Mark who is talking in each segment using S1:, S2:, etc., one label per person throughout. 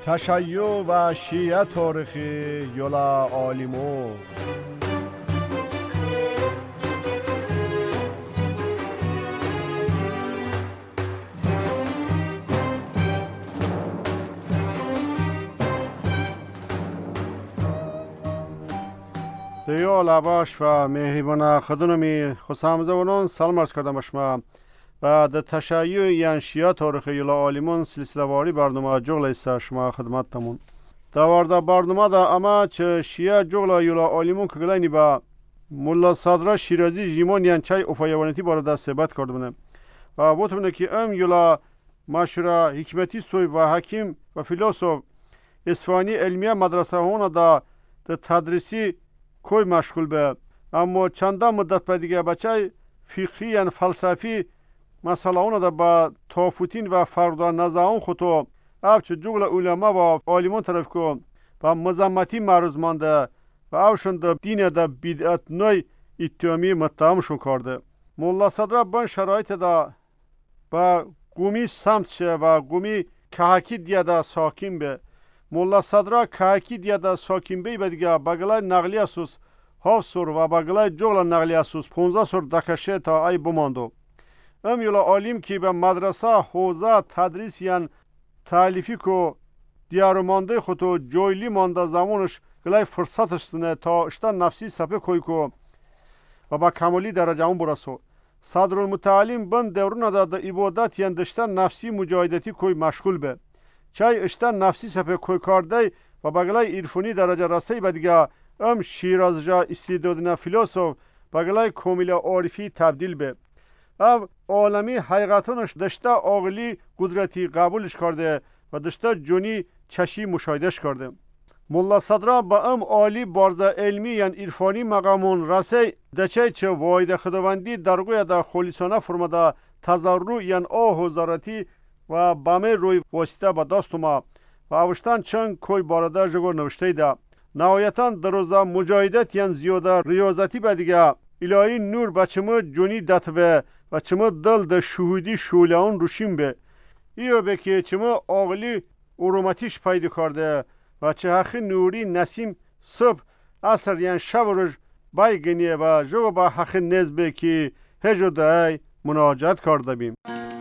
S1: تشیع و شیعه تاریخی یولا عالمو دیو لباش و مهربان خدونمی خسامزونون سلام عرض کردم باشما و در تشیع یعنی شیعه تاریخی یولا عالمون سلسله واری برنامه جغل است شما خدمتتمون دوارده برنامه دا اما چه شیعه جغل یولا عالمون که گلینی با مولا صدرا شیرازی جیمون یعنی چای افایوانیتی بارده صحبت کردم و بودم که یولا مشهور حکمتی سوی و حکیم و فیلسوف اصفهانی علمیه مدرسه هون دا تدریسی کوی مشغول به اما چنده مدت بعد دیگه بچه فقهی یعنی فلسفی مسئله اون دا با تافوتین و فردا نزاون خودو اوچه جغل علما و عالمان طرف کو و مزمتی معروض مانده و اوشون دا دین دا بدعت نوی اتهامی متهمشون کرده. مولا صدرا بن شرایط دا با قومی سمت شه و قومی کهکی دیه دا ساکین به مولا صدرا کهکی دیه دا ساکین به دیگه بگلای نقلی اسوس 7 سور و بگلای جغل نقلی اسوس 15 سور دکشه تا ای بماندو. یولا عالم که به مدرسه حوزه تدریس یعنی تعلیفی کو دیارو مانده خودو جویلی مانده زمانش گلای فرصتش سنه تا اشتا نفسی سپه کوی کو و با کمالی درجه اون برسو. صدرالمتعلم بند دورون دا عبادت یعنی دشتا نفسی مجاهدتی کوی مشغول به چای اشتا نفسی سپه کوی کارده و بگلای عرفانی درجه رسی به دیگه شیرازجا استعدادنا فیلسوف بگلای کامل عارفی تبدیل به او عالمی حقیقتانش دشتا عقلی قدرتی قبولش کرده و دشتا جونی چشی مشاهدهش کرده. مولا صدرا با عالی بارزه علمی یعنی عرفانی مقامون رسی دچه چه واید خداوندی درگوی دا خلیصانه فرمده تضرع یعنی آه و زارتی و بامه روی واسطه با داستوما و اوشتان چند کوی بارده جگو نوشته ده. نهایتاً در روزا مجاهدت یعنی زیاده ریاضتی به دیگه الهی نور بچمه جونی دتوه و چمه دل ده شهودی شولان روشیم به ایو به که چمه آغلی اروماتیش پیدا کرده و چه حقی نوری نسیم صبح اثر یعنی شب روش بای گنیه و جو با حقی نزبه که هجو دعای مناجات کرده بیم.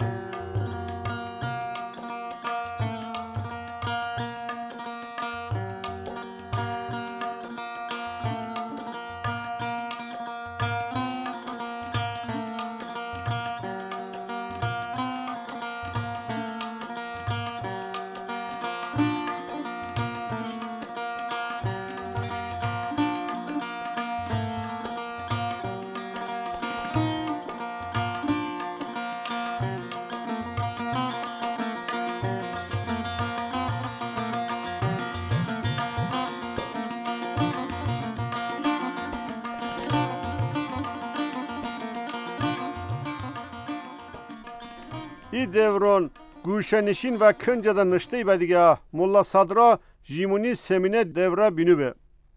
S1: ای دوران گوشنشین و کنجده نشته به دیگه مولا صدرا جیمونی سمینه دوره بینو به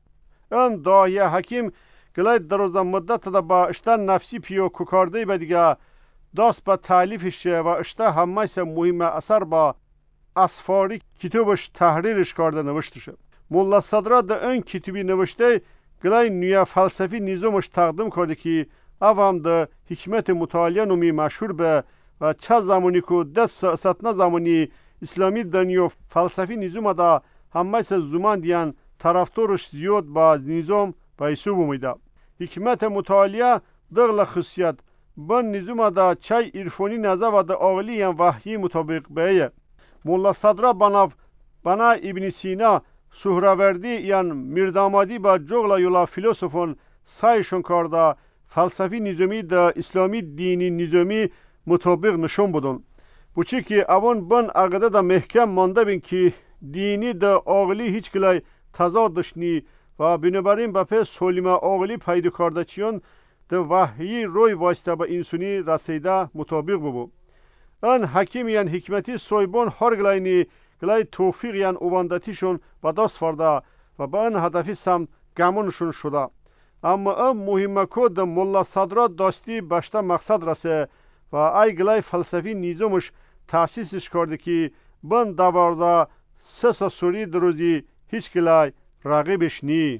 S1: داهیه حکیم گلای دروزه مدت دا با اشتا نفسی پیو ککارده به دیگه داست با تعلیفش و اشتا همه مهم اثر با اسفاری کتابش تحریرش کرده نوشته شد. مولا صدرا دا این کتابی نوشته گلای نیه فلسفی نیزومش تقدیم کرده که او هم دا حکمت مطالعه نومی مشهور به و چه زمانی که ستنه زمانی اسلامی دنیا فلسفی نظام دا همه زمان دیان طرفدارش زیاد با نظام و حساب میده. حکمت مطالعه دغل خصیت بن نظام دا چای عرفانی نظر و دا عقلی یان وحی مطابق به مولا صدرا بنا ابن سینا سهروردی یان میردامادی با جغل یولا فیلسوفون سایشون کرده فلسفی نظامی دا اسلامی دینی نظامی مطابق نشون بدن بچی که اوان بن عقیده دا محکم مانده بین که دینی دا عقلی هیچ کلای تضاد داشتنی و بنابراین با پی سلیم عقلی پیدا کرده چیان دا وحی روی واسطه با انسانی رسیده مطابق ببو ان حکیم یعنی حکمتی سویبون هر گلای توفیق یعنی اواندتیشون با دست فرده و با ان هدفی سم گمونشون شده اما مهمه که دا مولا صدرا داشتی بشته مقصد رسه و ای گلای فلسفی نیزومش تأسیسش کرده که بند دوارده سه سوری دروزی هیچ کلای رقیبش نی.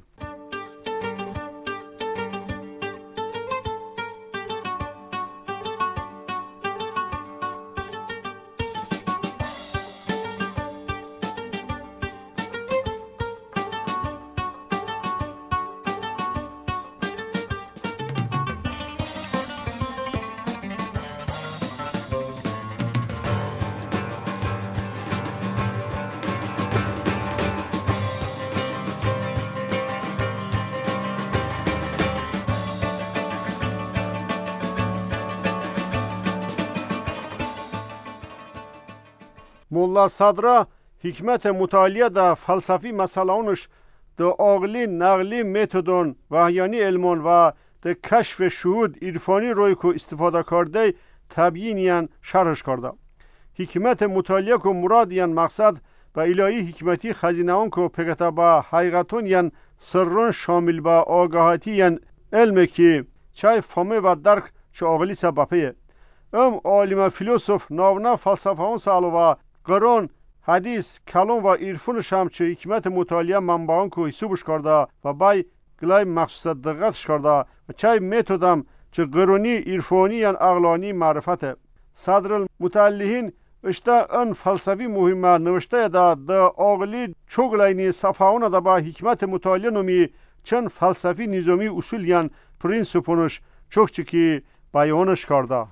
S1: مولا صدرا حکمت مطالعه در فلسفی مسائلش در عقلی نقلی متدون وحیانی علمون و در کشف شهود عرفانی روی که استفاده کرده تبیین شرحش کرده. حکمت مطالعه که مراد مقصد و الهی حکمتی خزینه اون که پگتا با حقیقتون سرون شامل با آگاهتی علم که چای فهمه و درک چه عقلی سببه. عالم فیلسوف ناونا فلسفه اون سالو و قرآن، حدیث، کلام و عرفانش هم چه حکمت مطالعه منبعان که حسابش کرده و بای گلای مخصوص دقتش کرده و چه متدم چه قرآنی، عرفانی عقلانی معرفته. صدر المتعلهین اشتا ان فلسفی مهمه نوشته دا عقلی چوگلاینی صفحان دا با حکمت مطالعه نمی چند فلسفی نظامی اصول پرینسپونش چوک چکی بیانش کرده.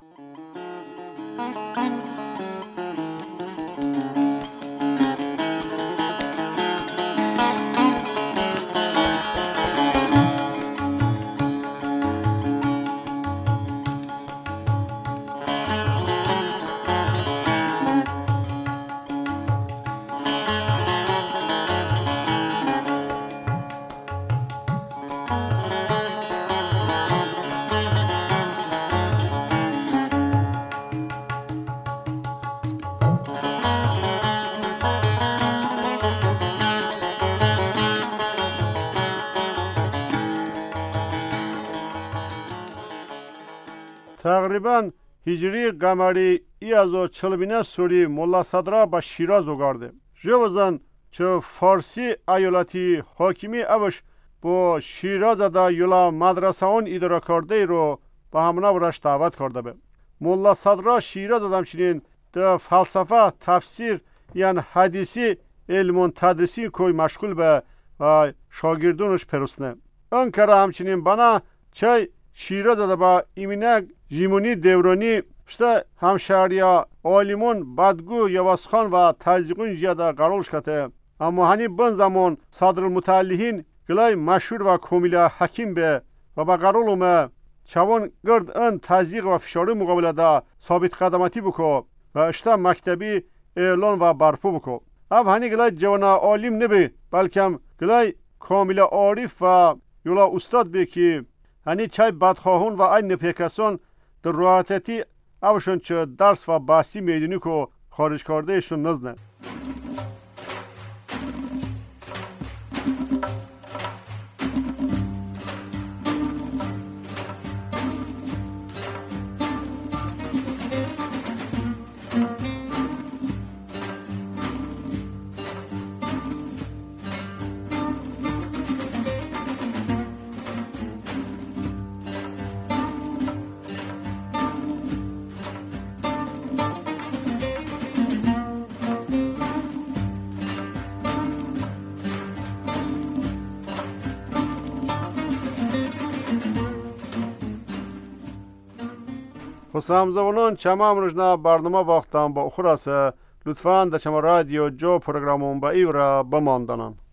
S1: تقریبا هجری قمری 1040 سوری مولا صدرا با شیراز وگارده. جوزن چه فارسی ایالتی حاکمی اوش با شیراز دا یولا مدرسه اون اداره کرده رو با همونه ورش دعوت کرده به. مولا صدرا شیراز دمشنین ده فلسفه تفسیر حدیثی علم تدریسی کوی مشغول به و شاگردونش پرسنه. انکره همچنین بنا چه شیراز دا با ایمینه جیمونی دورانی شده همشهریا عالمون بدگو یواسخان و تزیقون زیاده قرارش کته. اما هنی بن زمان صدر المتعلهین گلای مشهور و کاملا حکیم به و با قرارم چوان گرد ان تزیق و فشاری مقابله دا ثابت قدمتی بکو و اشتا مکتبی اعلان و برپو بکو. اب هنی گلای جوانا عالم نبی بلکه گلای کاملا عارف و یولا استاد بی که هنی چای بدخواهون و این پیکسون در راحتی اوشون چه درس و بحثی میدونی که خارج کرده ایشون نزنه. خسامزونون چما امروزنا برنامه وقتم با اخراس لطفاً در چما رادیو جو پروگرامون با ایورا بماندنن.